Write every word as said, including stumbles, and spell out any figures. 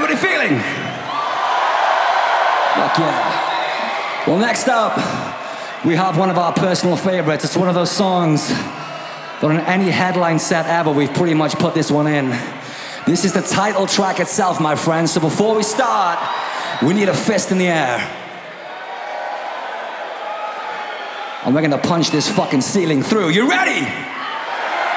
Everybody feeling? Fuck yeah. Well, next up, we have one of our personal favorites. It's one of those songs that on any headline set ever, we've pretty much put this one in. This is the title track itself, my friends. So before we start, we need a fist in the air. And we're gonna punch this fucking ceiling through. You ready?